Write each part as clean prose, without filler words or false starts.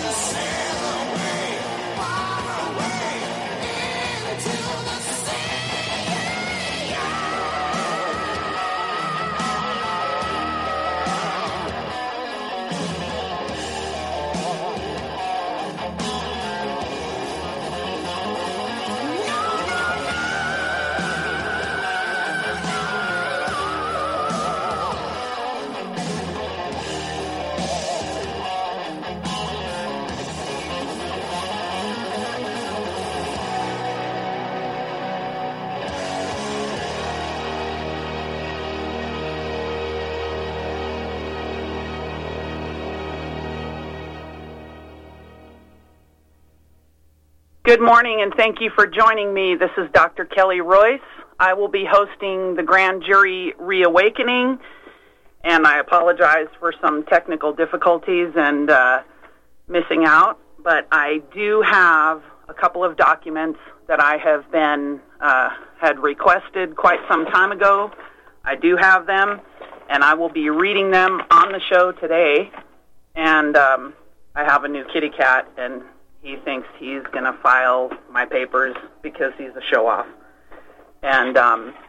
Good morning, and thank you for joining me. This is Dr. Kelly Royce. I will be hosting the Grand Jury Reawakening, and I apologize for some technical difficulties and missing out, but I do have a couple of documents that I have been had requested quite some time ago. I do have them, and I will be reading them on the show today, and I have a new kitty cat, and he thinks he's going to file my papers because he's a show-off. And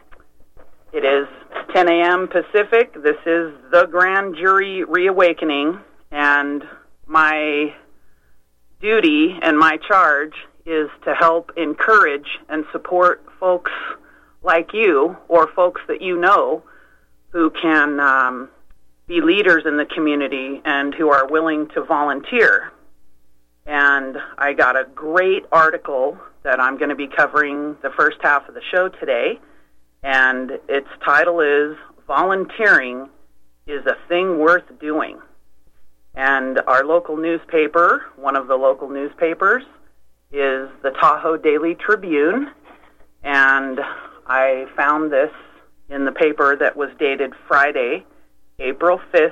it is 10 a.m. Pacific. This is the Grand Jury Reawakening, and my duty and my charge is to help encourage and support folks like you or folks that you know who can be leaders in the community and who are willing to volunteer. And I got a great article that I'm going to be covering the first half of the show today, and its title is Volunteering is a Thing Worth Doing. And our local newspaper, one of the local newspapers, is the Tahoe Daily Tribune, and I found this in the paper that was dated Friday, April 5th,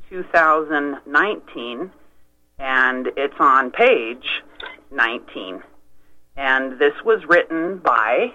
2019, and it's on page 19. And this was written by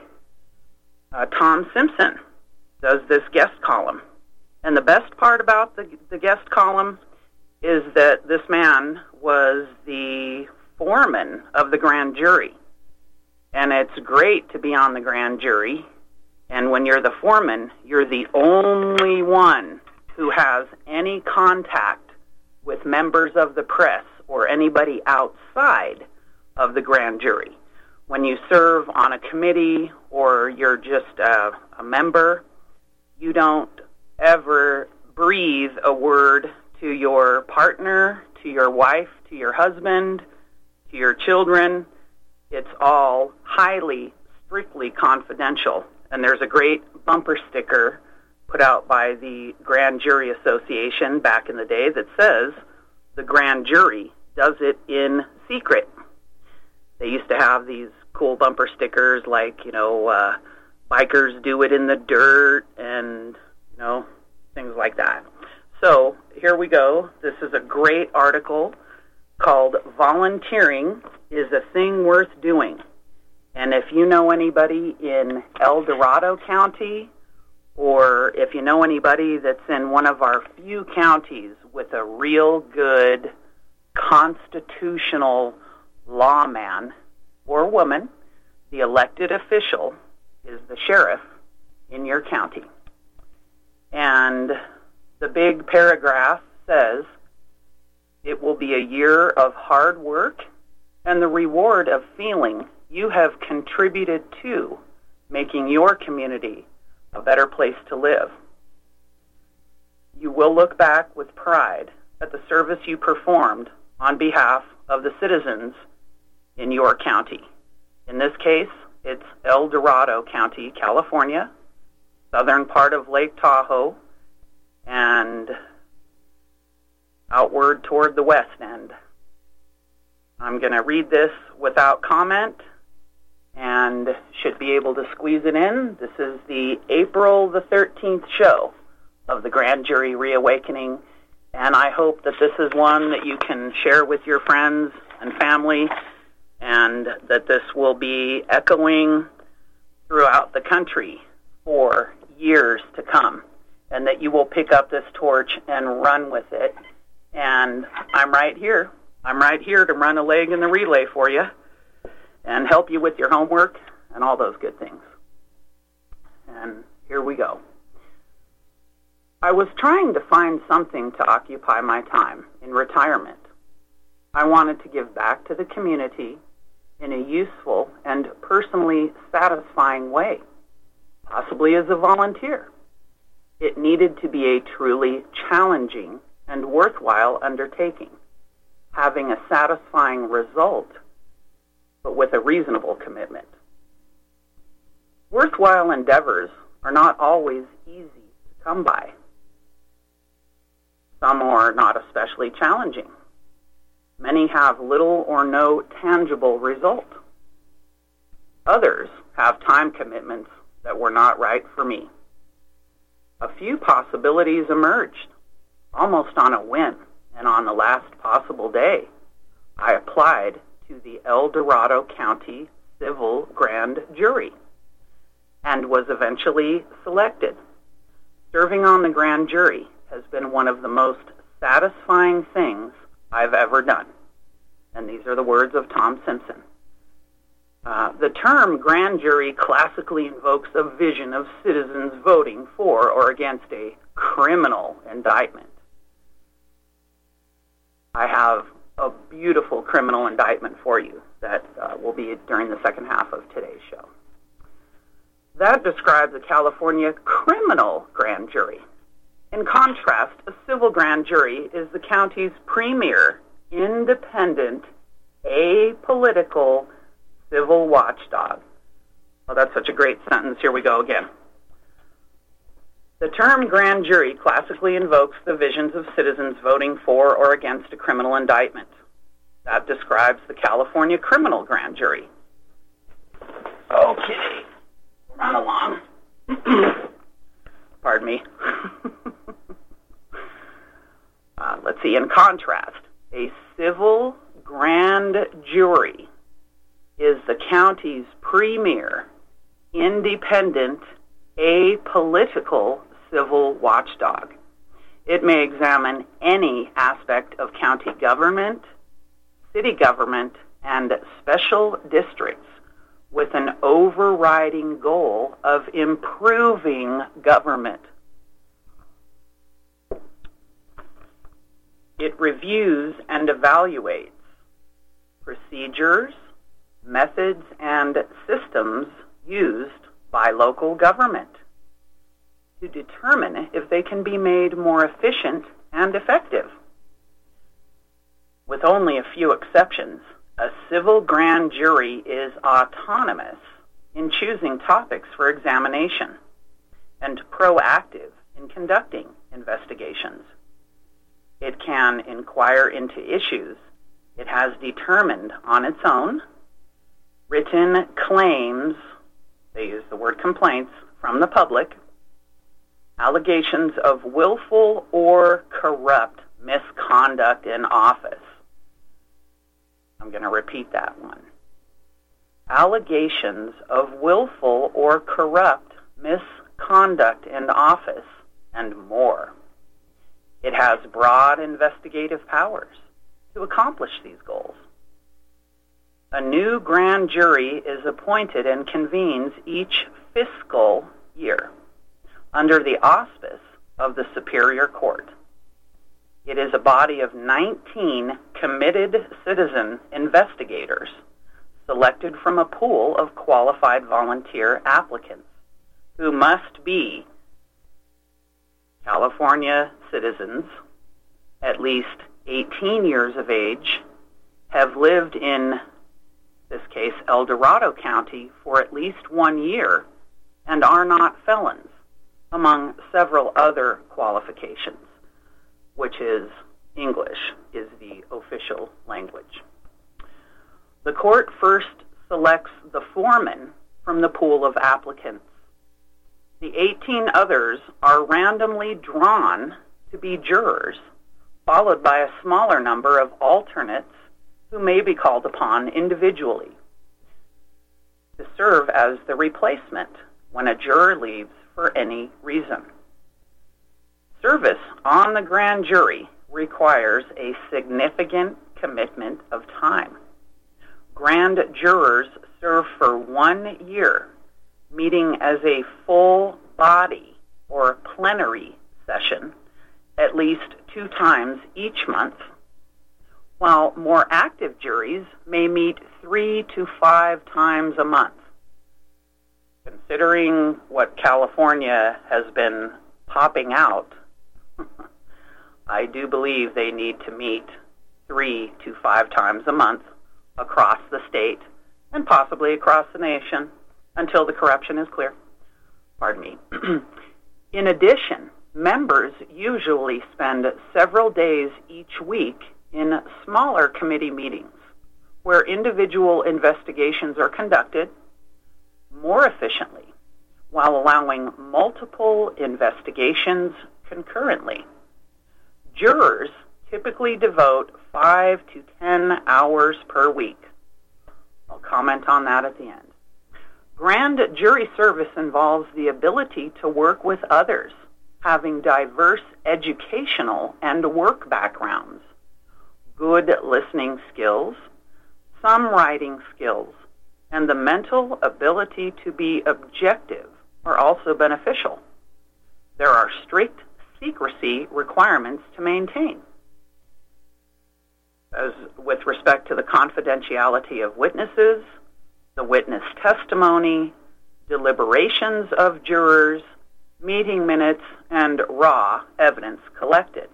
Tom Simpson, does this guest column. And the best part about the guest column is that this man was the foreman of the grand jury. And it's great to be on the grand jury. And when you're the foreman, you're the only one who has any contact with members of the press or anybody outside of the grand jury. When you serve on a committee or you're just a member, you don't ever breathe a word to your partner, to your wife, to your husband, to your children. It's all highly, strictly confidential. And there's a great bumper sticker put out by the Grand Jury Association back in the day that says, the grand jury does it in secret. They used to have these cool bumper stickers like, bikers do it in the dirt and, things like that. So here we go. This is a great article called Volunteering is a Thing Worth Doing. And if you know anybody in El Dorado County, or if you know anybody that's in one of our few counties with a real good constitutional lawman or woman, the elected official is the sheriff in your county. And the big paragraph says, it will be a year of hard work and the reward of feeling you have contributed to making your community a better place to live. You will look back with pride at the service you performed on behalf of the citizens in your county. In this case, it's El Dorado County, California, southern part of Lake Tahoe, and outward toward the west end. I'm going to read this without comment and should be able to squeeze it in. This is the April the 13th show of the Grand Jury Reawakening, and I hope that this is one that you can share with your friends and family, and that this will be echoing throughout the country for years to come, and that you will pick up this torch and run with it. And I'm right here. I'm right here to run a leg in the relay for you and help you with your homework and all those good things. And here we go. I was trying to find something to occupy my time in retirement. I wanted to give back to the community in a useful and personally satisfying way, possibly as a volunteer. It needed to be a truly challenging and worthwhile undertaking, having a satisfying result, but with a reasonable commitment. Worthwhile endeavors are not always easy to come by. Some are not especially challenging. Many have little or no tangible result. Others have time commitments that were not right for me. A few possibilities emerged, almost on a whim, and on the last possible day, I applied to the El Dorado County Civil Grand Jury and was eventually selected. Serving on the grand jury has been one of the most satisfying things I've ever done. And these are the words of Tom Simpson. The term grand jury classically invokes a vision of citizens voting for or against a criminal indictment. I have a beautiful criminal indictment for you that will be during the second half of today's show. That describes a California criminal grand jury. In contrast, a civil grand jury is the county's premier, independent, apolitical civil watchdog. Well, that's such a great sentence. Here we go again. The term grand jury classically invokes the visions of citizens voting for or against a criminal indictment. That describes the California criminal grand jury. Okay, run along. Pardon me. Let's see, in contrast, a civil grand jury is the county's premier, independent, apolitical civil watchdog. It may examine any aspect of county government, city government, and special districts with an overriding goal of improving government. It reviews and evaluates procedures, methods, and systems used by local government to determine if they can be made more efficient and effective. With only a few exceptions, a civil grand jury is autonomous in choosing topics for examination and proactive in conducting investigations. It can inquire into issues it has determined on its own, written claims, they use the word complaints, from the public, allegations of willful or corrupt misconduct in office. I'm going to repeat that one. Allegations of willful or corrupt misconduct in office, and more. It has broad investigative powers to accomplish these goals. A new grand jury is appointed and convenes each fiscal year under the auspice of the Superior Court. It is a body of 19 committed citizen investigators selected from a pool of qualified volunteer applicants who must be California citizens, at least 18 years of age, have lived in this case El Dorado County for at least 1 year, and are not felons, among several other qualifications, which is English is the official language. The court first selects the foreman from the pool of applicants. The 18 others are randomly drawn to be jurors, followed by a smaller number of alternates who may be called upon individually to serve as the replacement when a juror leaves for any reason. Service on the grand jury requires a significant commitment of time. Grand jurors serve for 1 year, meeting as a full body or plenary session at least 2 times each month, while more active juries may meet 3 to 5 times a month. Considering what California has been popping out, I do believe they need to meet 3 to 5 times a month across the state and possibly across the nation until the corruption is clear. Pardon me. In addition, members usually spend several days each week in smaller committee meetings where individual investigations are conducted more efficiently while allowing multiple investigations concurrently. Jurors typically devote 5 to 10 hours per week. I'll comment on that at the end. Grand jury service involves the ability to work with others, having diverse educational and work backgrounds, good listening skills, some writing skills, and the mental ability to be objective are also beneficial. There are strict secrecy requirements to maintain. As with respect to the confidentiality of witnesses, the witness testimony, deliberations of jurors, meeting minutes, and raw evidence collected.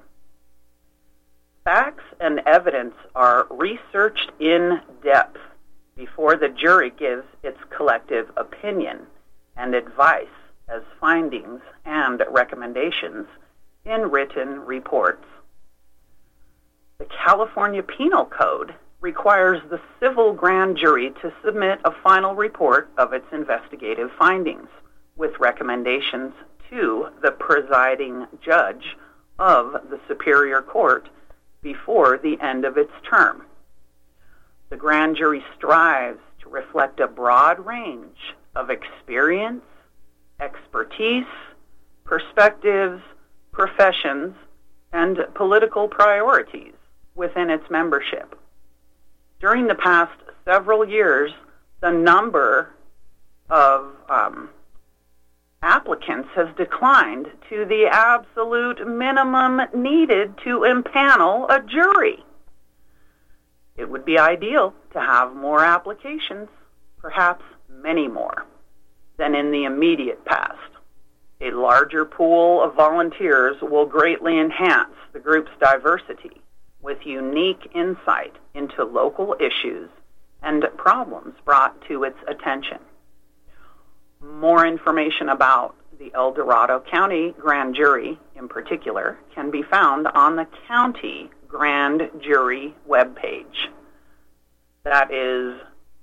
Facts and evidence are researched in depth before the jury gives its collective opinion and advice as findings and recommendations in written reports. The California Penal Code requires the civil grand jury to submit a final report of its investigative findings with recommendations to the presiding judge of the Superior Court before the end of its term. The grand jury strives to reflect a broad range of experience, expertise, perspectives, professions, and political priorities within its membership. During the past several years, the number of applicants has declined to the absolute minimum needed to impanel a jury. It would be ideal to have more applications, perhaps many more, than in the immediate past. A larger pool of volunteers will greatly enhance the group's diversity with unique insight into local issues and problems brought to its attention. More information about the El Dorado County Grand Jury, in particular, can be found on the County Grand Jury webpage. That is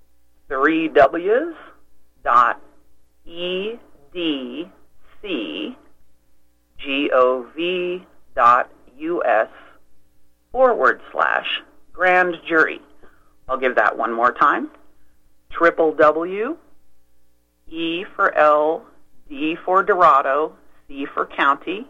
3Ws.edcgov.us/grand jury. I'll give that one more time. E for El, D for Dorado, C for County,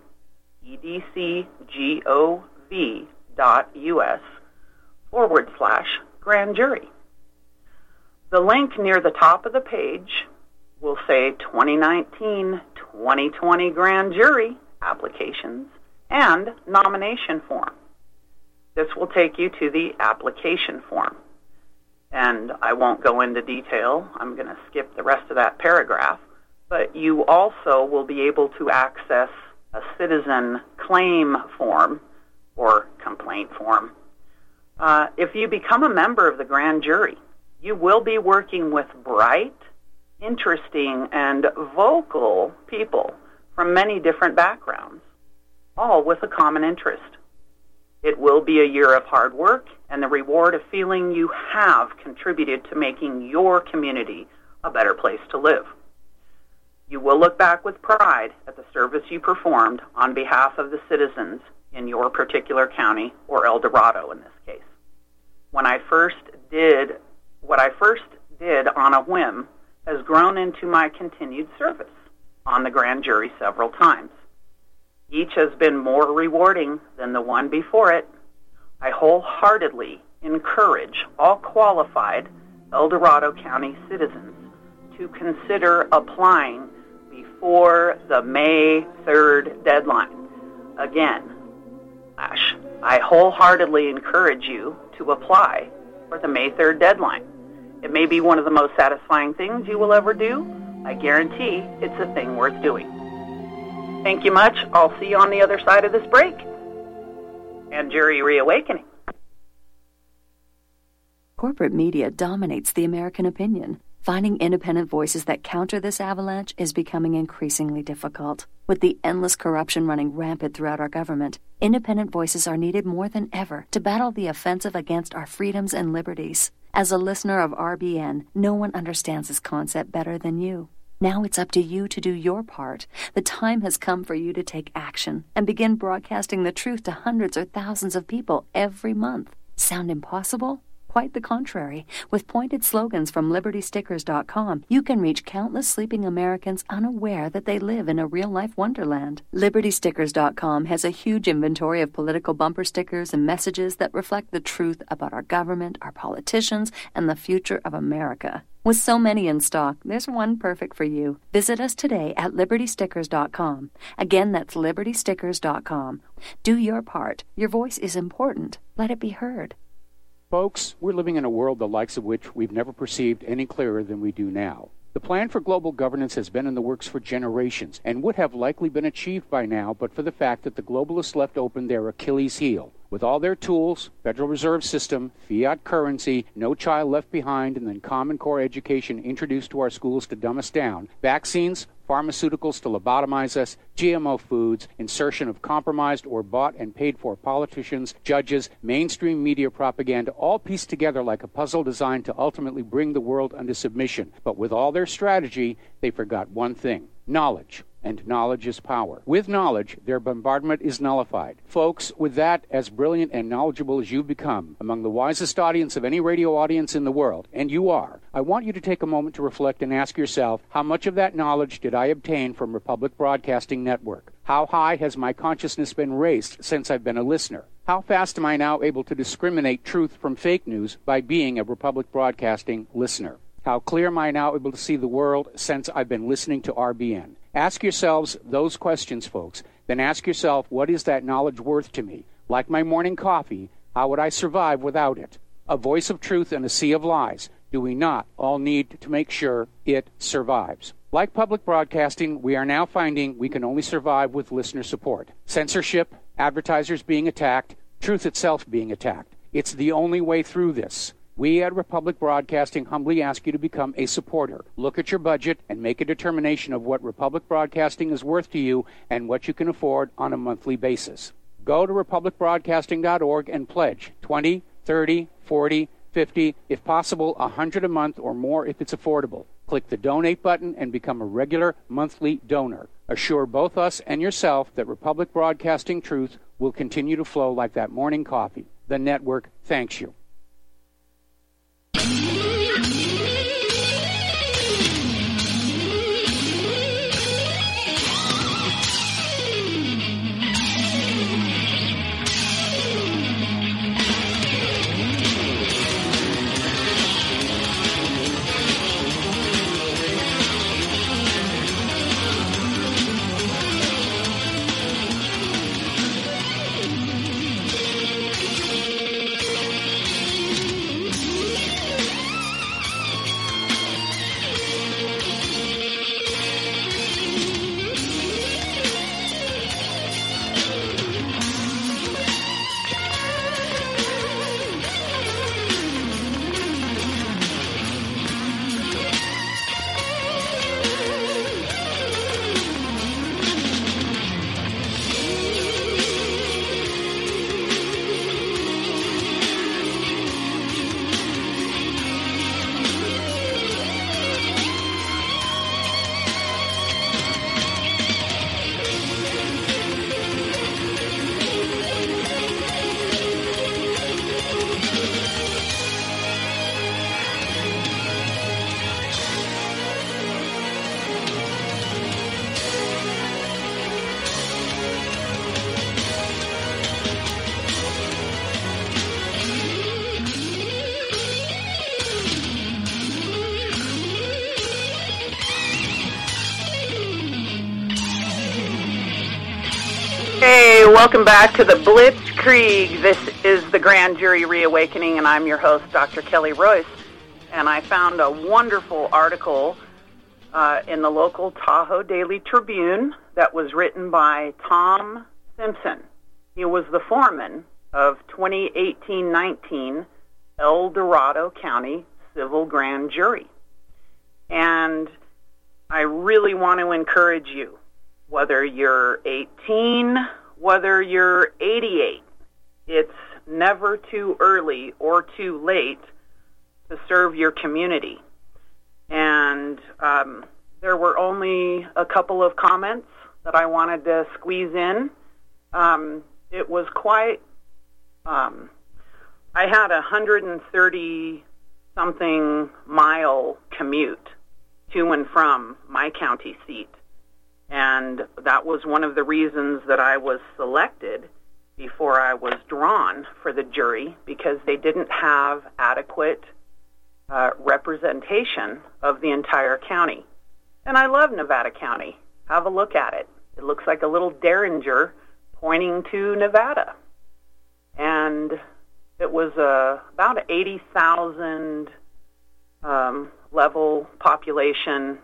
edcgov.us/grand jury. The link near the top of the page will say 2019-2020 grand jury applications and nomination form. This will take you to the application form. And I won't go into detail. I'm going to skip the rest of that paragraph. But you also will be able to access a citizen claim form or complaint form. If you become a member of the grand jury, you will be working with bright, interesting, and vocal people from many different backgrounds, all with a common interest. It will be a year of hard work and the reward of feeling you have contributed to making your community a better place to live. You will look back with pride at the service you performed on behalf of the citizens in your particular county, or El Dorado in this case. What I first did on a whim has grown into my continued service on the grand jury several times. Each has been more rewarding than the one before it. I wholeheartedly encourage all qualified El Dorado County citizens to consider applying before the May 3rd deadline. Again, I wholeheartedly encourage you to apply for the May 3rd deadline. It may be one of the most satisfying things you will ever do. I guarantee it's a thing worth doing. Thank you much. I'll see you on the other side of this break. And Jury Reawakening. Corporate media dominates the American opinion. Finding independent voices that counter this avalanche is becoming increasingly difficult. With the endless corruption running rampant throughout our government, independent voices are needed more than ever to battle the offensive against our freedoms and liberties. As a listener of RBN, no one understands this concept better than you. Now it's up to you to do your part. The time has come for you to take action and begin broadcasting the truth to hundreds or thousands of people every month. Sound impossible? Quite the contrary. With pointed slogans from LibertyStickers.com, you can reach countless sleeping Americans unaware that they live in a real-life wonderland. LibertyStickers.com has a huge inventory of political bumper stickers and messages that reflect the truth about our government, our politicians, and the future of America. With so many in stock, there's one perfect for you. Visit us today at LibertyStickers.com. Again, that's LibertyStickers.com. Do your part. Your voice is important. Let it be heard. Folks, we're living in a world the likes of which we've never perceived any clearer than we do now. The plan for global governance has been in the works for generations and would have likely been achieved by now but for the fact that the globalists left open their Achilles heel. With all their tools, Federal Reserve System, fiat currency, no child left behind, and then Common Core education introduced to our schools to dumb us down, vaccines, pharmaceuticals to lobotomize us, GMO foods, insertion of compromised or bought and paid for politicians, judges, mainstream media propaganda, all pieced together like a puzzle designed to ultimately bring the world under submission. But with all their strategy, they forgot one thing: knowledge. And knowledge is power. With knowledge, their bombardment is nullified. Folks, with that, as brilliant and knowledgeable as you've become, among the wisest audience of any radio audience in the world, and you are, I want you to take a moment to reflect and ask yourself, how much of that knowledge did I obtain from Republic Broadcasting Network? How high has my consciousness been raised since I've been a listener? How fast am I now able to discriminate truth from fake news by being a Republic Broadcasting listener? How clear am I now able to see the world since I've been listening to RBN? Ask yourselves those questions, folks. Then ask yourself, what is that knowledge worth to me? Like my morning coffee, how would I survive without it? A voice of truth in a sea of lies. Do we not all need to make sure it survives? Like public broadcasting, we are now finding we can only survive with listener support. Censorship, advertisers being attacked, truth itself being attacked. It's the only way through this. We at Republic Broadcasting humbly ask you to become a supporter. Look at your budget and make a determination of what Republic Broadcasting is worth to you and what you can afford on a monthly basis. Go to republicbroadcasting.org and pledge $20, $30, $40, $50, if possible, $100 a month or more if it's affordable. Click the donate button and become a regular monthly donor. Assure both us and yourself that Republic Broadcasting truth will continue to flow like that morning coffee. The network thanks you. welcome back to the Blitzkrieg. This is the Grand Jury Reawakening, and I'm your host, Dr. Kelly Royce. And I found a wonderful article in the local Tahoe Daily Tribune that was written by Tom Simpson. He was the foreman of 2018-19 El Dorado County Civil Grand Jury. And I really want to encourage you, whether you're 18, whether you're 88, it's never too early or too late to serve your community. And there were only a couple of comments that I wanted to squeeze in. It was quite, I had a 130-something mile commute to and from my county seat. And that was one of the reasons that I was selected before I was drawn for the jury, because they didn't have adequate representation of the entire county. And I love Nevada County. Have a look at it. It looks like a little derringer pointing to Nevada. And it was about an 80,000 level population.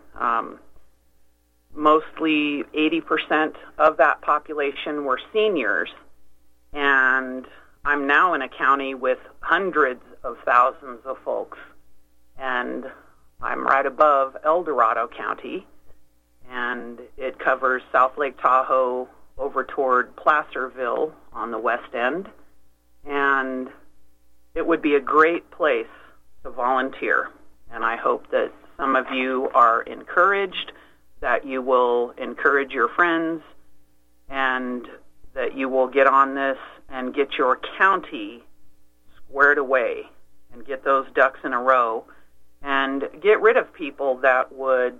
Mostly 80% of that population were seniors, and I'm now in a county with hundreds of thousands of folks, and I'm right above El Dorado County, and it covers South Lake Tahoe over toward Placerville on the west end, and it would be a great place to volunteer, and I hope that some of you are encouraged, that you will encourage your friends, and that you will get on this and get your county squared away and get those ducks in a row and get rid of people that would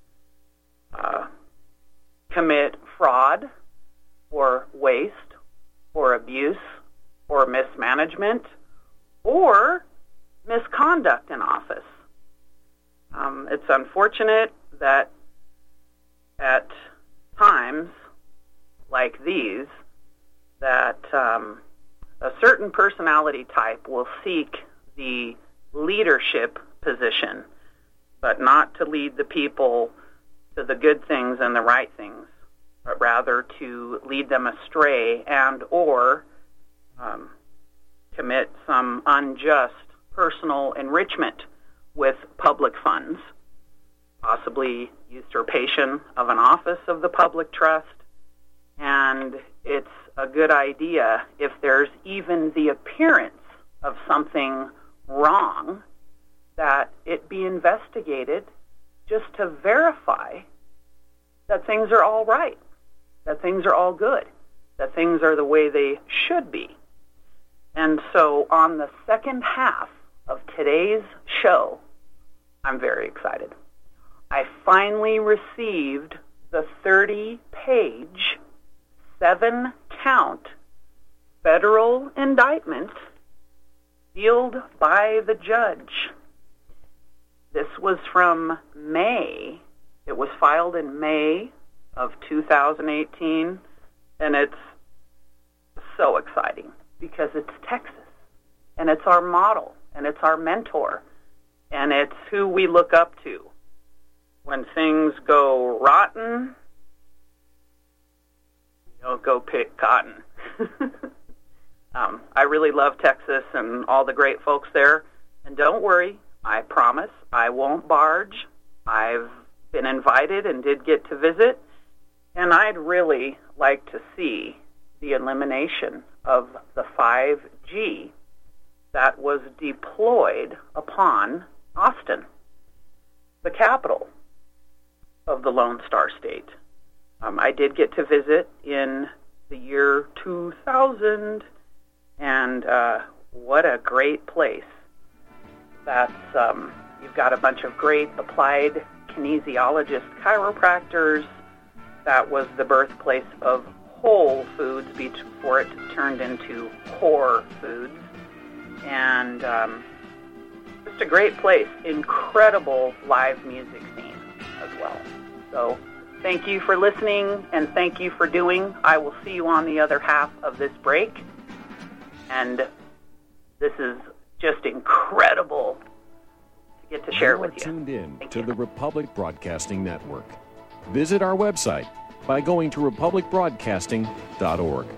commit fraud or waste or abuse or mismanagement or misconduct in office. It's unfortunate that at times like these, that a certain personality type will seek the leadership position, but not to lead the people to the good things and the right things, but rather to lead them astray and or commit some unjust personal enrichment with public funds, possibly usurpation of an office of the public trust. And it's a good idea, if there's even the appearance of something wrong, that it be investigated just to verify that things are all right, that things are all good, that things are the way they should be. And so on the second half of today's show, I'm very excited. I finally received the 30-page, 7-count federal indictment sealed by the judge. This was from May. It was filed in May of 2018, and it's so exciting because it's Texas, and it's our model, and it's our mentor, and it's who we look up to. When things go rotten, you don't go pick cotton. I really love Texas and all the great folks there. And don't worry, I promise I won't barge. I've been invited and did get to visit. And I'd really like to see the elimination of the 5G that was deployed upon Austin, the capital of the Lone Star State. I did get to visit in the year 2000, and what a great place. That's you've got a bunch of great applied kinesiologist chiropractors. That was the birthplace of Whole Foods before it turned into Core Foods. And just a great place. Incredible live music scene as well. So Thank you for listening, and thank you for doing. I will see you on the other half of this break. And this is just incredible to get to share it with you. Tuned in to the Republic Broadcasting Network. Visit our website by going to republicbroadcasting.org.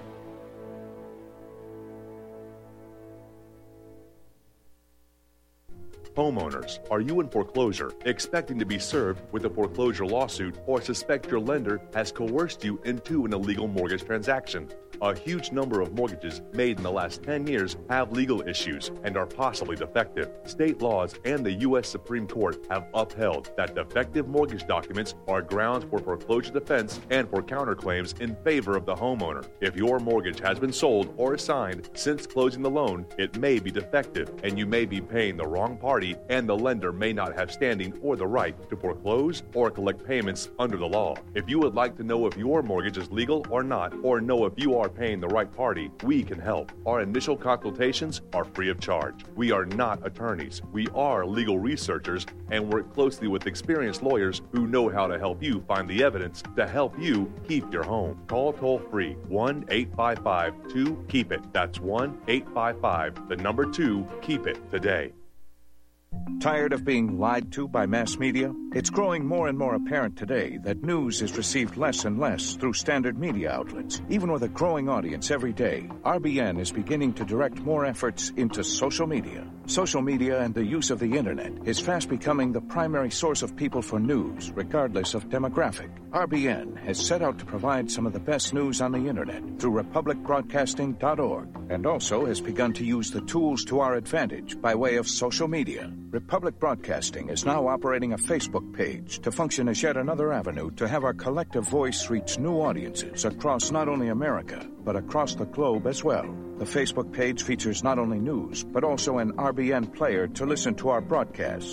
Homeowners, are you in foreclosure, expecting to be served with a foreclosure lawsuit, or suspect your lender has coerced you into an illegal mortgage transaction? A huge number of mortgages made in the last 10 years have legal issues and are possibly defective. State laws and the U.S. Supreme Court have upheld that defective mortgage documents are grounds for foreclosure defense and for counterclaims in favor of the homeowner. If your mortgage has been sold or assigned since closing the loan, it may be defective and you may be paying the wrong party, and the lender may not have standing or the right to foreclose or collect payments under the law. If you would like to know if your mortgage is legal or not, or know if you are paying the right party, we can help. Our initial consultations are free of charge. We are not attorneys. We are legal researchers and work closely with experienced lawyers who know how to help you find the evidence to help you keep your home. Call toll-free 1-855-2-KEEP-IT. That's 1-855-2-KEEP-IT today. Tired of being lied to by mass media? It's growing more and more apparent today that news is received less and less through standard media outlets. Even with a growing audience every day, RBN is beginning to direct more efforts into social media. Social media and the use of the internet is fast becoming the primary source of people for news, regardless of demographic. RBN has set out to provide some of the best news on the internet through republicbroadcasting.org, and also has begun to use the tools to our advantage by way of social media. Republic Broadcasting is now operating a Facebook page to function as yet another avenue to have our collective voice reach new audiences across not only America, but across the globe as well. The Facebook page features not only news, but also an RBN player to listen to our broadcast.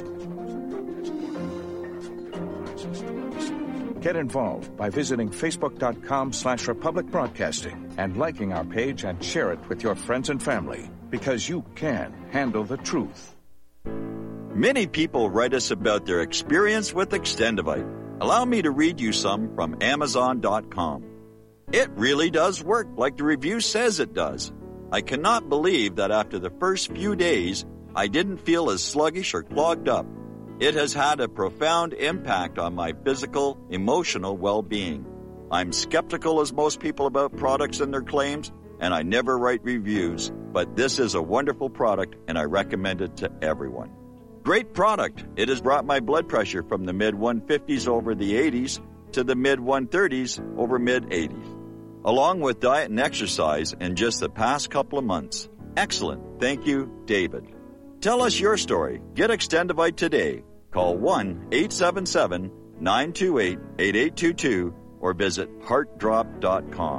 Get involved by visiting facebook.com/Republic Broadcasting and liking our page and share it with your friends and family, because you can handle the truth. Many people write us about their experience with Extendivite. Allow me to read you some from Amazon.com. It really does work like the review says it does. I cannot believe that after the first few days, I didn't feel as sluggish or clogged up. It has had a profound impact on my physical, emotional well-being. I'm skeptical as most people about products and their claims, and I never write reviews, but this is a wonderful product and I recommend it to everyone. Great product. It has brought my blood pressure from the mid-150s over the 80s to the mid-130s over mid-80s, along with diet and exercise in just the past couple of months. Excellent. Thank you, David. Tell us your story. Get Extendivite today. Call 1-877-928-8822 or visit heartdrop.com.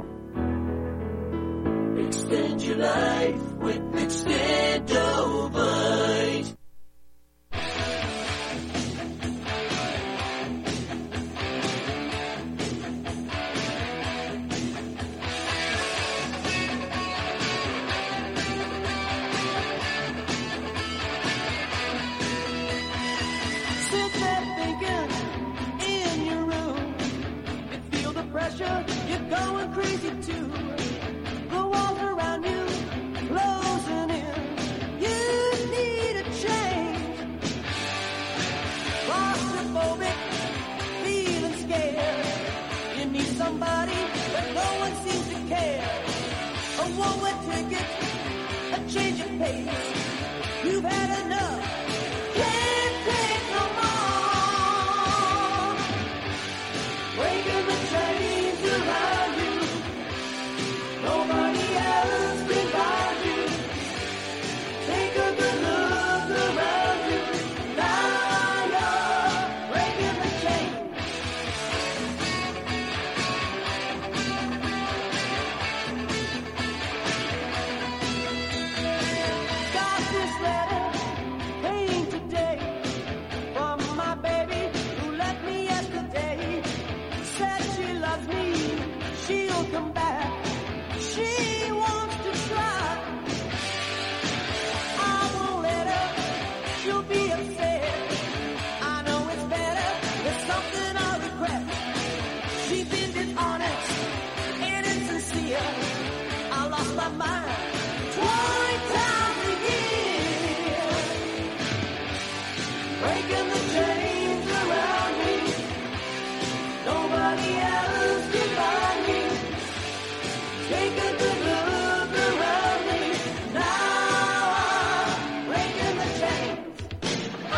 Extend your life with Extendovite. You're going crazy too. The walls around you closing in. You need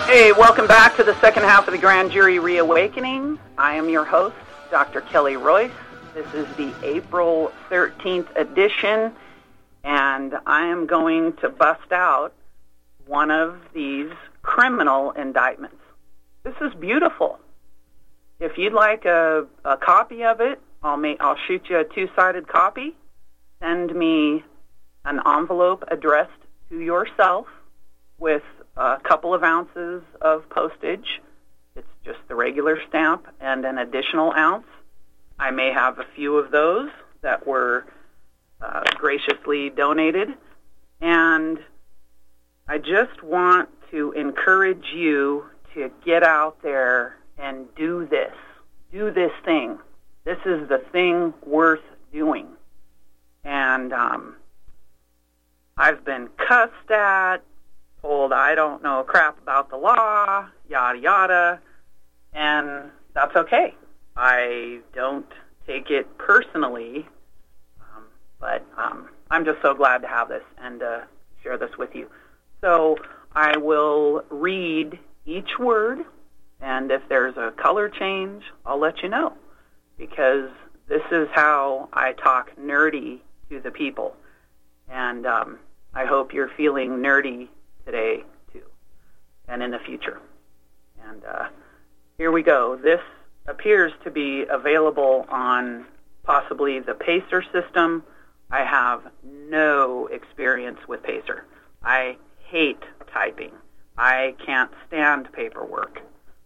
Hey, welcome back to the second half of the Grand Jury Reawakening. I am your host, Dr. Kelly Royce. This is the April 13th edition, and I am going to bust out one of these criminal indictments. This is beautiful. If you'd like a copy of it, I'll shoot you a two-sided copy. Send me an envelope addressed to yourself with a couple of ounces of postage. It's just the regular stamp and an additional ounce. I may have a few of those that were graciously donated. And I just want to encourage you to get out there and do this. Do this thing. This is the thing worth doing. And I've been cussed at, told I don't know crap about the law, yada, yada, and that's okay. I don't take it personally, but I'm just so glad to have this and share this with you. So I will read each word, and if there's a color change, I'll let you know, because this is how I talk nerdy to the people, and I hope you're feeling nerdy today, too, and in the future. And here we go. This appears to be available on possibly the Pacer system. I have no experience with Pacer. I hate typing. I can't stand paperwork.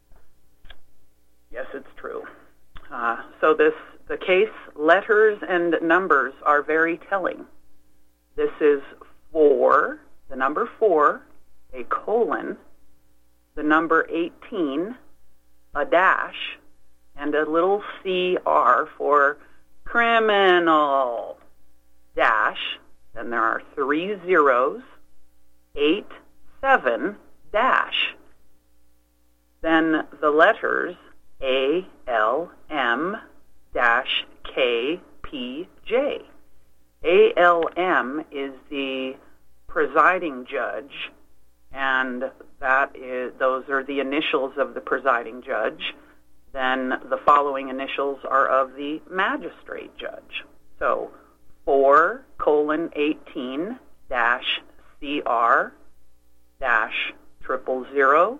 Yes, it's true. So the case letters and numbers are very telling. This is 4, the number 4, a colon, the number 18, a dash, and a little CR for criminal, dash, then there are 3 zeros, 8, 7, dash. Then the letters ALM dash KPJ. ALM is the presiding judge, and those are the initials of the presiding judge. Then the following initials are of the magistrate judge. So 4:18 dash CR dash 000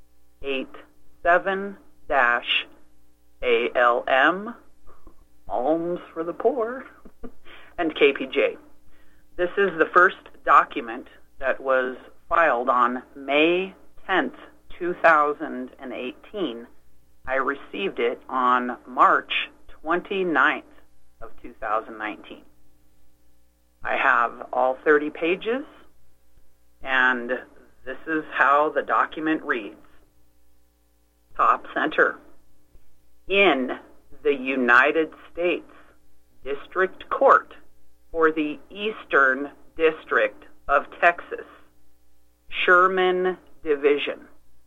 87 dash ALM, alms for the poor, and KPJ. This is the first document that was filed on May 10th, 2018. I received it on March 29th of 2019. I have all 30 pages, and this is how the document reads. Top center. In the United States District Court for the Eastern District of Texas, Sherman Division.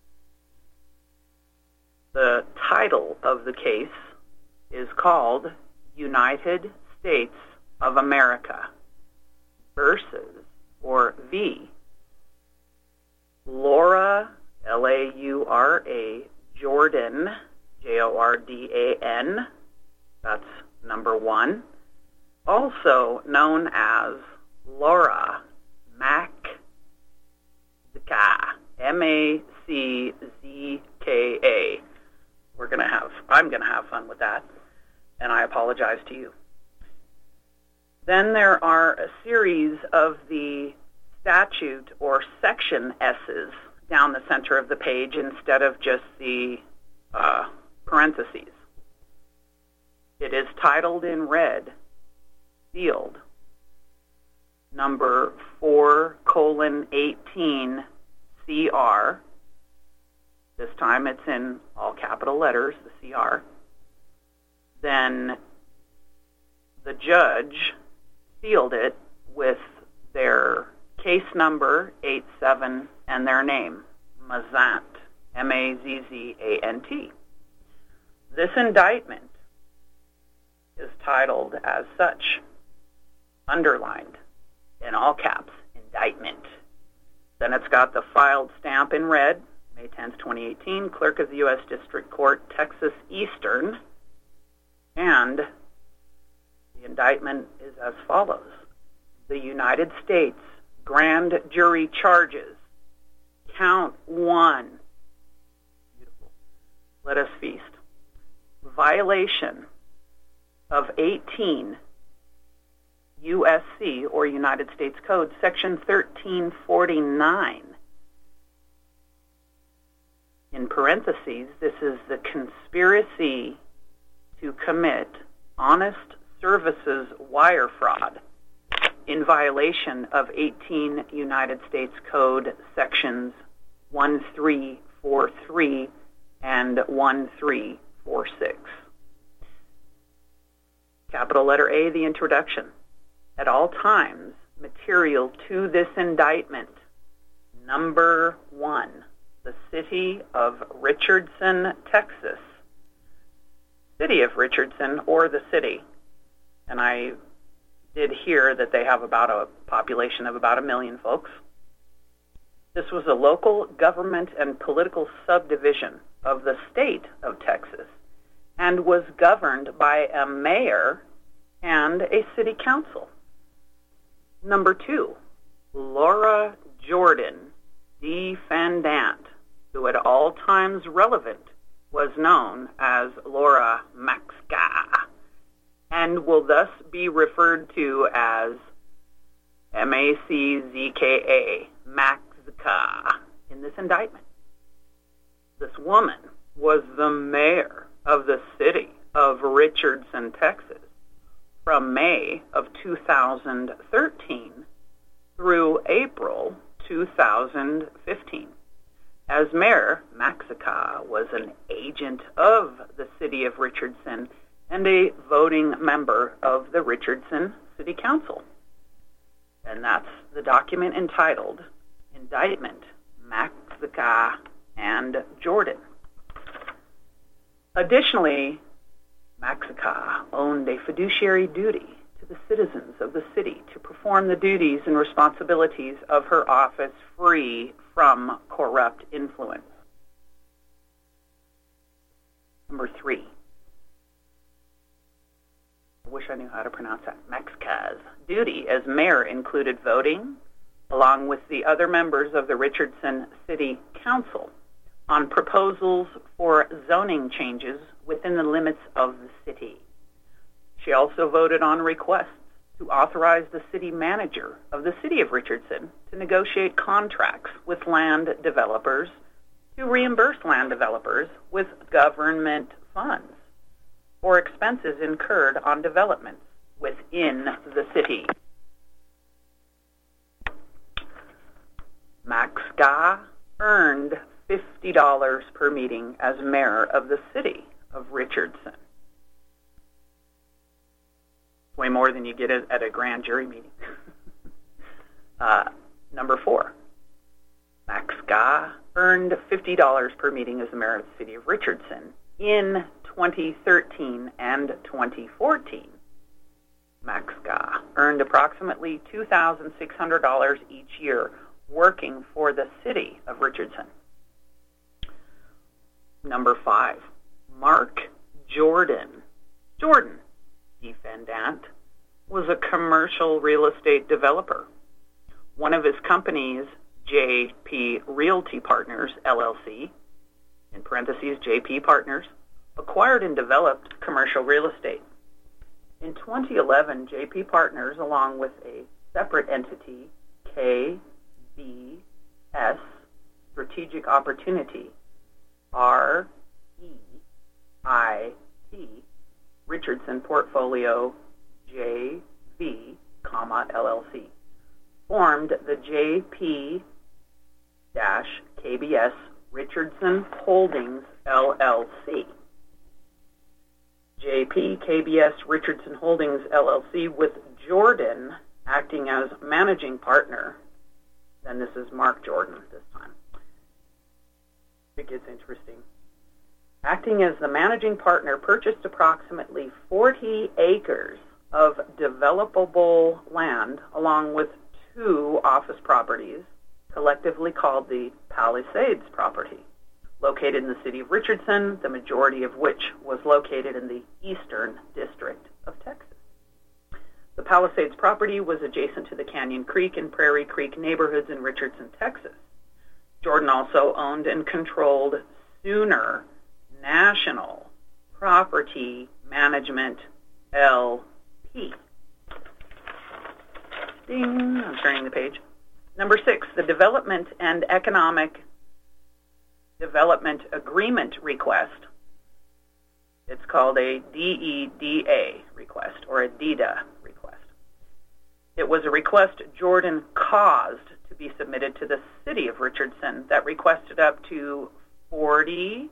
The title of the case is called United States of America versus, or v. Laura, Laura, Jordan, Jordan, that's number 1, also known as Laura Maczka, Maczka. I'm gonna have fun with that, and I apologize to you. Then there are a series of the statute or section S's down the center of the page instead of just the parentheses. It is titled in red, sealed, number 4:18 CR. This time it's in all capital letters, the CR. Then the judge sealed it with their case number 87 and their name, Mazzant, Mazzant. This indictment is titled as such, underlined in all caps, indictment. Then it's got the filed stamp in red, May 10th, 2018, Clerk of the U.S. District Court, Texas Eastern. And the indictment is as follows. The United States grand jury charges count 1. Beautiful. Let us feast. Violation of 18 USC, or United States Code, Section 1349. In parentheses, this is the conspiracy to commit honest services wire fraud in violation of 18 United States Code Sections 1343 and 1346. Capital letter A, the introduction. At all times, material to this indictment. Number 1, the city of Richardson, Texas. City of Richardson, or the city. And I did hear that they have about a population of about 1 million folks. This was a local government and political subdivision of the state of Texas and was governed by a mayor and a city council. Number 2, Laura Jordan, defendant, who at all times relevant was known as Laura Maxka, and will thus be referred to as M-A-C-Z-K-A, Maxka, in this indictment. This woman was the mayor of the city of Richardson, Texas, from May of 2013 through April 2015. As mayor, Maxka was an agent of the city of Richardson and a voting member of the Richardson City Council. And that's the document entitled Indictment, Maxka and Jordan. Additionally, Maxka owned a fiduciary duty to the citizens of the city to perform the duties and responsibilities of her office free from corrupt influence. Number 3. I wish I knew how to pronounce that. Maxka's duty as mayor included voting, along with the other members of the Richardson City Council, on proposals for zoning changes within the limits of the city. She also voted on requests to authorize the city manager of the city of Richardson to negotiate contracts with land developers to reimburse land developers with government funds for expenses incurred on developments within the city. Maxka earned $50 per meeting as mayor of the city of Richardson. Way more than you get at a grand jury meeting. Number 4, Maxka earned $50 per meeting as the mayor of the city of Richardson in 2013 and 2014. Maxka earned approximately $2,600 each year working for the city of Richardson. Number 5, Mark Jordan. Jordan, defendant, was a commercial real estate developer. One of his companies, JP Realty Partners, LLC, in parentheses, JP Partners, acquired and developed commercial real estate. In 2011, JP Partners, along with a separate entity, KBS Strategic Opportunity, REIT, Richardson Portfolio JV, LLC, formed the JP-KBS Richardson Holdings LLC. JP-KBS Richardson Holdings LLC, with Jordan acting as managing partner. And this is Mark Jordan this time. It gets interesting. Acting as the managing partner, purchased approximately 40 acres of developable land along with 2 office properties collectively called the Palisades property, located in the city of Richardson, the majority of which was located in the Eastern District of Texas. The Palisades property was adjacent to the Canyon Creek and Prairie Creek neighborhoods in Richardson, Texas. Jordan also owned and controlled Sooner National Property Management, LP. Ding, I'm turning the page. Number 6, the Development and Economic Development Agreement Request. It's called a DEDA request or a DEDA request. It was a request Jordan caused to be submitted to the city of Richardson that requested up to $47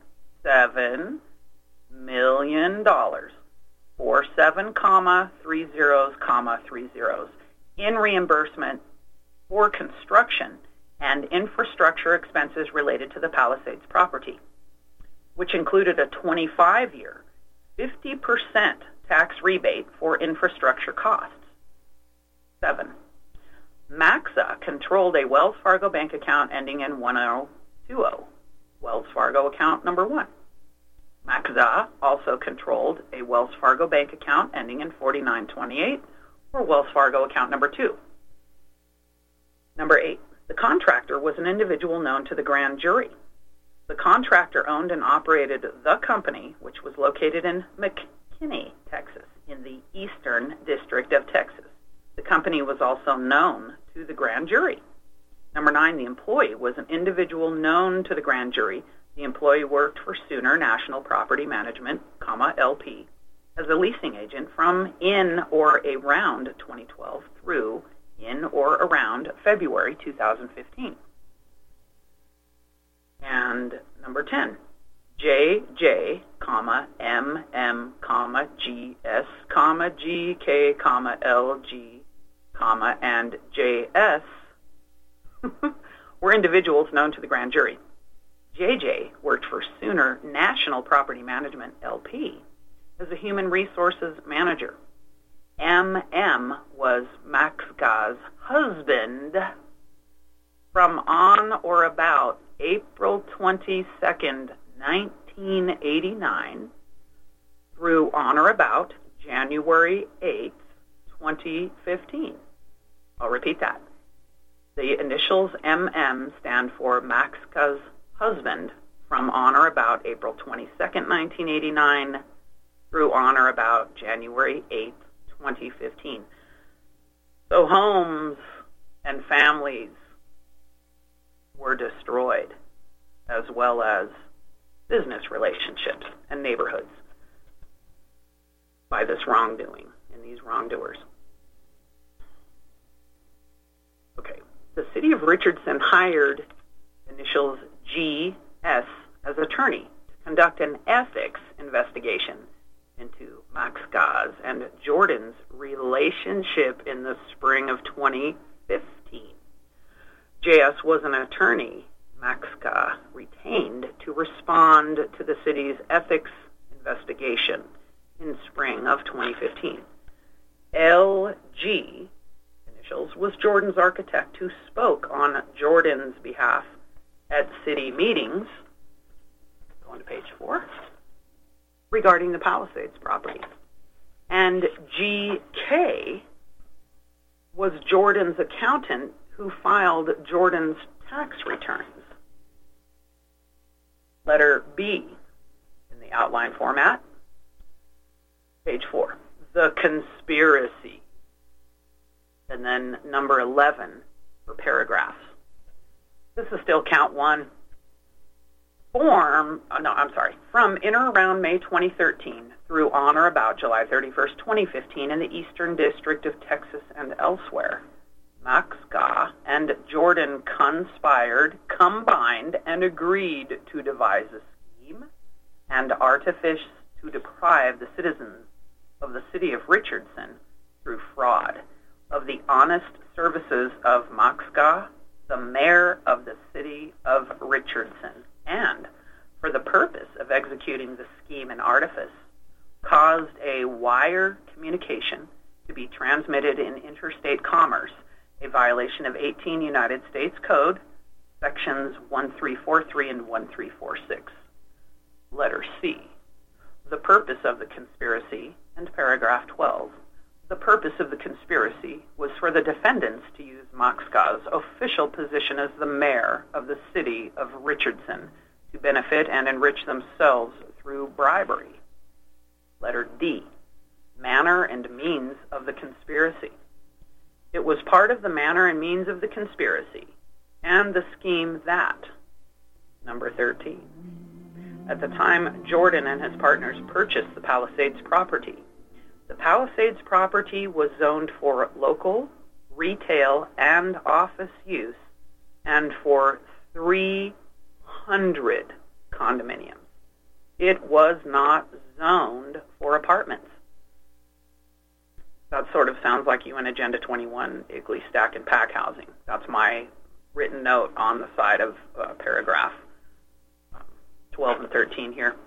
million, 47, 3 zeros, 3 zeros, in reimbursement for construction and infrastructure expenses related to the Palisades property, which included a 25-year, 50% tax rebate for infrastructure costs. 7. Maxa controlled a Wells Fargo bank account ending in 1020, Wells Fargo account number 1. Maxa also controlled a Wells Fargo bank account ending in 4928, or Wells Fargo account number 2. Number 8. The contractor was an individual known to the grand jury. The contractor owned and operated the company, which was located in McKinney, Texas, in the Eastern District of Texas. The company was also known to the grand jury. Number 9, the employee was an individual known to the grand jury. The employee worked for Sooner National Property Management, LP, as a leasing agent from in or around 2012 through in or around February 2015. And number 10, JJ, MM, GS, GK, LG, and JS were individuals known to the grand jury. JJ worked for Sooner National Property Management, LP, as a human resources manager. MM was Maxga's husband from on or about April 22nd, 1989 through on or about January 8th, 2015. I'll repeat that. The initials MM stand for Maxga's husband from on or about April 22nd, 1989 through on or about January 8th, 2015. So homes and families were destroyed, as well as business relationships and neighborhoods by this wrongdoing and these wrongdoers. Okay, the city of Richardson hired initials GS as attorney to conduct an ethics investigation into Maxga's and Jordan's relationship in the spring of 2015. JS was an attorney Maxga retained to respond to the city's ethics investigation in spring of 2015. LG, initials, was Jordan's architect who spoke on Jordan's behalf at city meetings, going to page 4, regarding the Palisades property. And GK was Jordan's accountant who filed Jordan's tax returns. Letter B in the outline format, page 4, the conspiracy, and then number 11 for paragraphs. This is still count 1. From in or around May 2013 through on or about July 31st, 2015 in the Eastern District of Texas and elsewhere, Maxga and Jordan conspired, combined, and agreed to devise a scheme and artifice to deprive the citizens of the city of Richardson through fraud of the honest services of Maxga, the mayor of the city of Richardson, and for the purpose of executing the scheme and artifice, caused a wire communication to be transmitted in interstate commerce, a violation of 18 United States Code sections 1343 and 1346. Letter C. The purpose of the conspiracy, and paragraph 12. The purpose of the conspiracy was for the defendants to use Moxga's official position as the mayor of the city of Richardson to benefit and enrich themselves through bribery. Letter D. Manner and means of the conspiracy. It was part of the manner and means of the conspiracy and the scheme that. Number 13. At the time Jordan and his partners purchased the Palisades property, the Palisades property was zoned for local, retail, and office use, and for 300 condominiums. It was not zoned for apartments. That sort of sounds like you in Agenda 21, Igley, Stack, and Pack housing. That's my written note on the side of paragraph 12 and 13 here.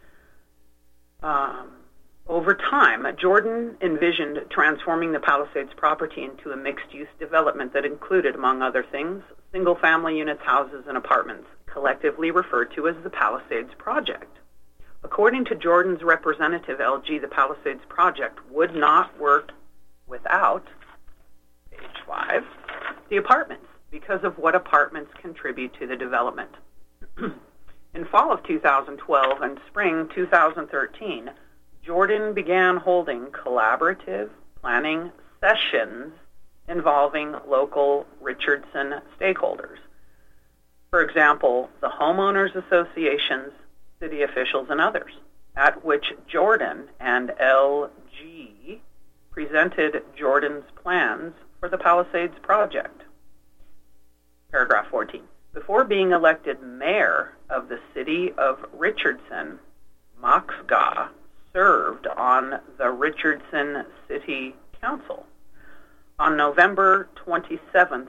Over time, Jordan envisioned transforming the Palisades property into a mixed-use development that included, among other things, single-family units, houses, and apartments, collectively referred to as the Palisades Project. According to Jordan's representative, LG, the Palisades Project would not work without, page 5, the apartments, because of what apartments contribute to the development. In fall of 2012 and spring 2013, Jordan began holding collaborative planning sessions involving local Richardson stakeholders. For example, the homeowners associations, city officials, and others, at which Jordan and LG presented Jordan's plans for the Palisades project. Paragraph 14. Before being elected mayor of the city of Richardson, Moxga served on the Richardson City Council. On November 27,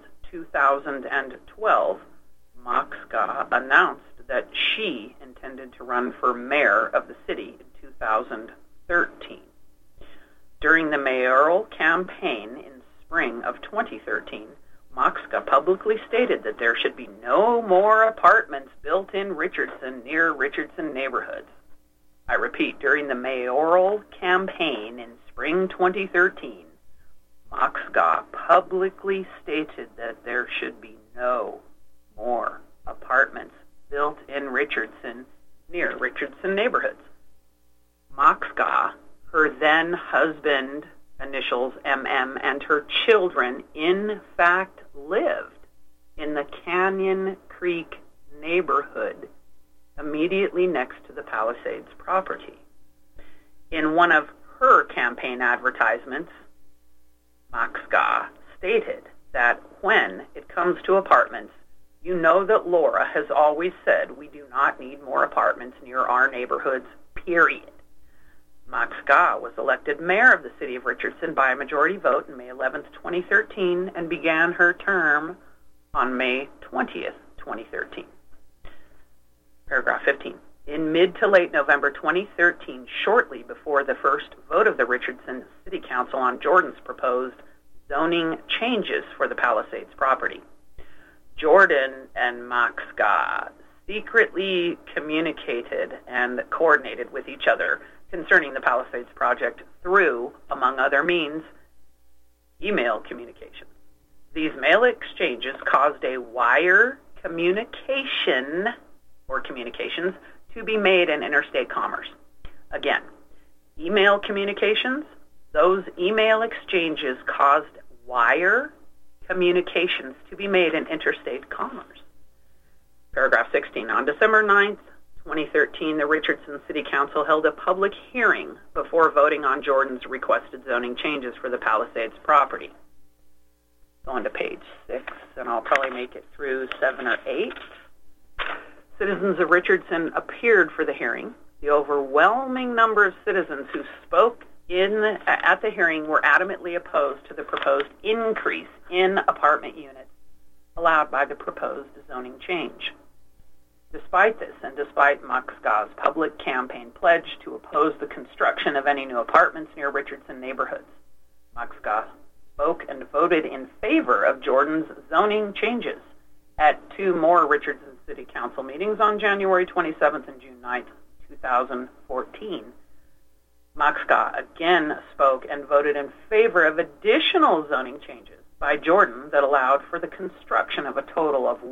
2012, Moxga announced that she intended to run for mayor of the city in 2013. During the mayoral campaign in spring of 2013, Moxga publicly stated that there should be no more apartments built in Richardson near Richardson neighborhoods. I repeat, during the mayoral campaign in spring 2013, Moxga publicly stated that there should be no more apartments built in Richardson near Richardson neighborhoods. Moxga, her then husband, initials MM, and her children, in fact, lived in the Canyon Creek neighborhood immediately next to the Palisades property. In one of her campaign advertisements, Moxga stated that when it comes to apartments, you know that Laura has always said we do not need more apartments near our neighborhoods, period. Moxga was elected mayor of the city of Richardson by a majority vote on May 11, 2013, and began her term on May 20, 2013. Paragraph 15. In mid to late November 2013, shortly before the first vote of the Richardson City Council on Jordan's proposed zoning changes for the Palisades property, Jordan and Moxga secretly communicated and coordinated with each other concerning the Palisades project through, among other means, email communications. These mail exchanges caused a wire communication or communications to be made in interstate commerce. Again, email communications, those email exchanges caused wire communications to be made in interstate commerce. Paragraph 16. On December 9th, 2013, the Richardson City Council held a public hearing before voting on Jordan's requested zoning changes for the Palisades property. Going to page 6, and I'll probably make it through 7 or 8. Citizens of Richardson appeared for the hearing. The overwhelming number of citizens who spoke at the hearing were adamantly opposed to the proposed increase in apartment units allowed by the proposed zoning change. Despite this, and despite Moxga's public campaign pledge to oppose the construction of any new apartments near Richardson neighborhoods, Moxga spoke and voted in favor of Jordan's zoning changes at 2 more Richardson City Council meetings on January 27th and June 9th, 2014. Moxca again spoke and voted in favor of additional zoning changes by Jordan that allowed for the construction of a total of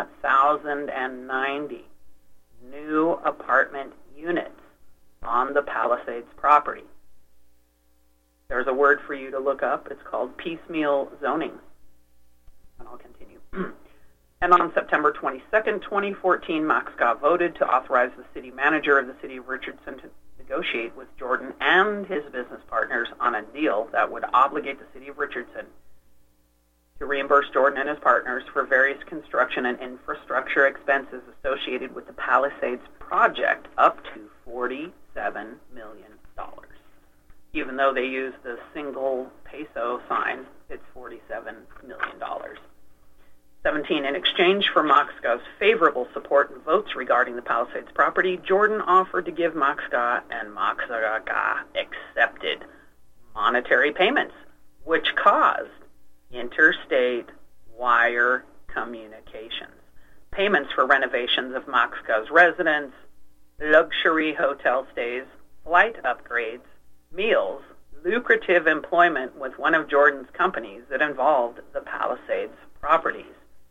1,090 new apartment units on the Palisades property. There's a word for you to look up. It's called piecemeal zoning. And I'll continue. And on September 22nd, 2014, Moxca voted to authorize the city manager of the city of Richardson to negotiate with Jordan and his business partners on a deal that would obligate the city of Richardson to reimburse Jordan and his partners for various construction and infrastructure expenses associated with the Palisades project up to $47 million. Even though they use the single peso sign, it's $47 million. 17, in exchange for Moxca's favorable support and votes regarding the Palisades property, Jordan offered to give Moxca, and Moxca accepted monetary payments, which caused interstate wire communications, payments for renovations of Moxca's residence, luxury hotel stays, flight upgrades, meals, lucrative employment with one of Jordan's companies that involved the Palisades properties.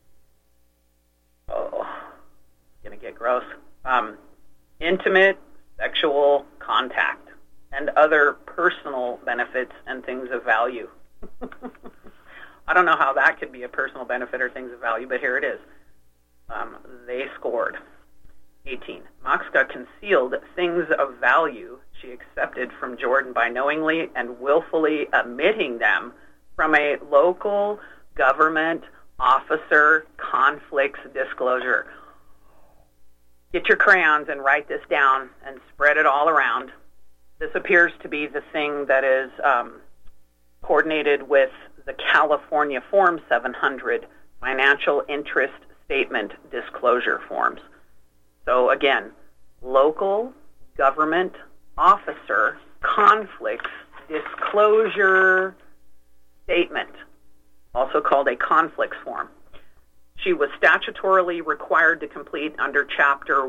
Oh, it's going to get gross. Intimate sexual contact and other personal benefits and things of value. I don't know how that could be a personal benefit or things of value, but here it is. They scored. 18. Moxca concealed things of value she accepted from Jordan by knowingly and willfully omitting them from a local government officer conflicts disclosure. Get your crayons and write this down and spread it all around. This appears to be the thing that is coordinated with the California Form 700 Financial Interest Statement Disclosure Forms. So again, local government officer conflicts disclosure statement, also called a conflicts form. She was statutorily required to complete under Chapter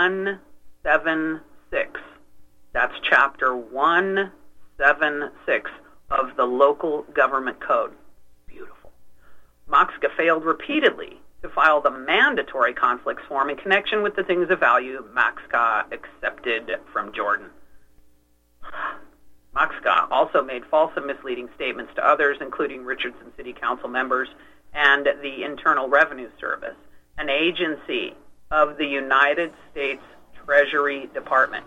176. That's Chapter 176 of the Local Government Code. Beautiful. Moxca failed repeatedly to file the mandatory conflicts form in connection with the things of value Moxca accepted from Jordan. Moxca also made false and misleading statements to others, including Richardson City Council members and the Internal Revenue Service, an agency of the United States Treasury Department,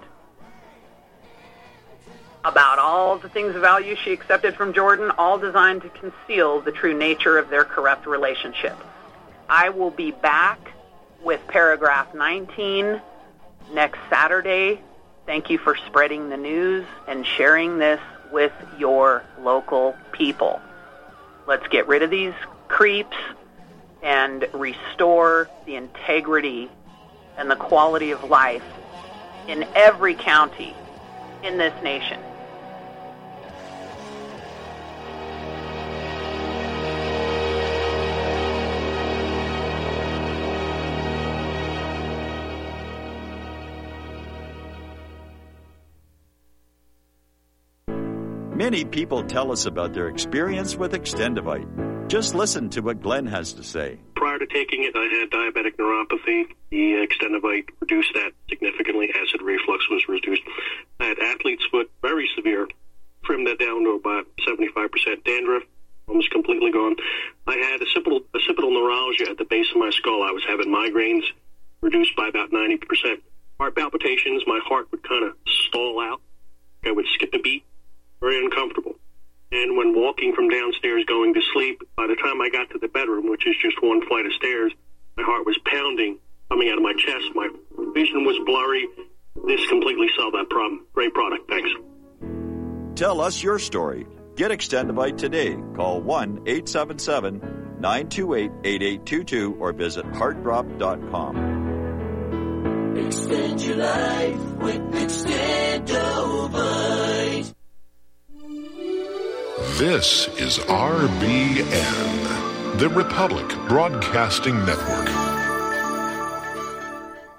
about all the things of value she accepted from Jordan, all designed to conceal the true nature of their corrupt relationship. I will be back with paragraph 19 next Saturday. Thank you for spreading the news and sharing this with your local people. Let's get rid of these creeps and restore the integrity and the quality of life in every county in this nation. Many people tell us about their experience with Extendivite. Just listen to what Glenn has to say. Prior to taking it, I had diabetic neuropathy. The Extendivite reduced that significantly. Acid reflux was reduced. I had athlete's foot, very severe. Trimmed that down to about 75%. Dandruff, almost completely gone. I had occipital neuralgia at the base of my skull. I was having migraines, reduced by about 90%. Heart palpitations, my heart would kind of stall out. I would skip a beat. Very uncomfortable. And when walking from downstairs going to sleep, by the time I got to the bedroom, which is just one flight of stairs, my heart was pounding, coming out of my chest. My vision was blurry. This completely solved that problem. Great product. Thanks. Tell us your story. Get Extendivite today. Call 1-877-928-8822 or visit heartdrop.com. Extend your life with Extendovite. This is RBN, The Republic Broadcasting Network.